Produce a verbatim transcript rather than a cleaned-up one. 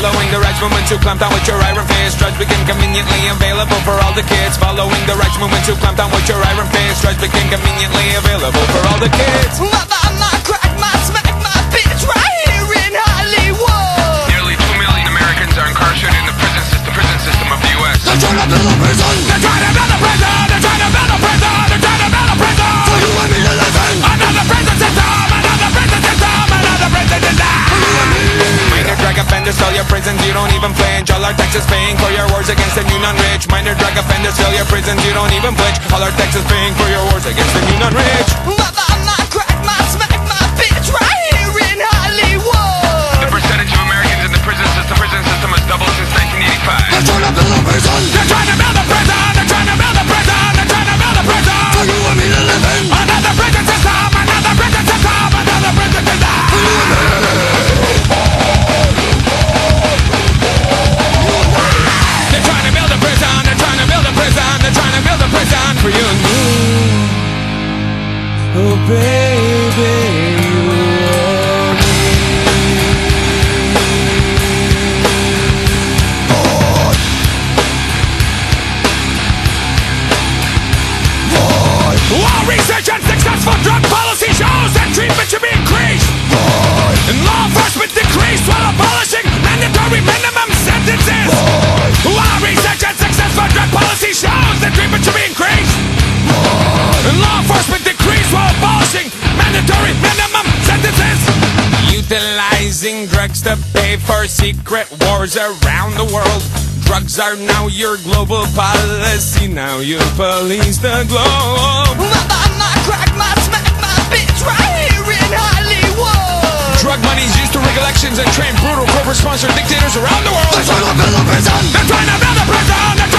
Following the rights movement to clamp down with your iron fist. Drugs became conveniently available for all the kids. Following the rights movement to clamp down with your iron fist. Drugs became conveniently available for all the kids. Mother, my crack, my smack, my bitch, right here in Hollywood. Nearly two million Americans are incarcerated in the prison system, prison system of the U S They're trying to build a prison. They're trying to build a prison. They're trying to build a prison. They're trying to build a prison For you and me to live in. Another prison system. Another prison system. Another prison system. Minor drug offenders fill your prisons, you don't even flinch. All our taxes paying for your wars against the new non-rich. Minor drug offenders fill your prisons, you don't even flinch. All our taxes paying for your wars against the new non-rich. Mother, my crack, my smack, my bitch, right here in Hollywood. The percentage of Americans in the prison system, prison system has doubled since nineteen eighty-five. They're trying to build a prison. They're trying to build a prison. They're trying to build a prison. They're trying to build a prison For you and me to live in. Another prison system. Another prison system. Another prison system. For you and me. They're trying to build a prison. They're trying to build a prison. They're trying to build a prison for you and me. Oh baby, you and me. While research and successful drug policy shows that treatment should be increased and law enforcement decreased while abolishing mandatory minimum sentences. While research and successful drug policy shows that treatment should be increased and law enforcement decreased while abolishing mandatory minimum sentences. Utilizing drugs to pay for secret wars around the world. Drugs are now your global policy. Now you police the globe. Mother, my crack, my smack, my bitch, right here in Hollywood. Drug money is used to rig elections and train brutal corporate-sponsored dictators around the world. They're trying to build a prison. They're trying to build a prison. They're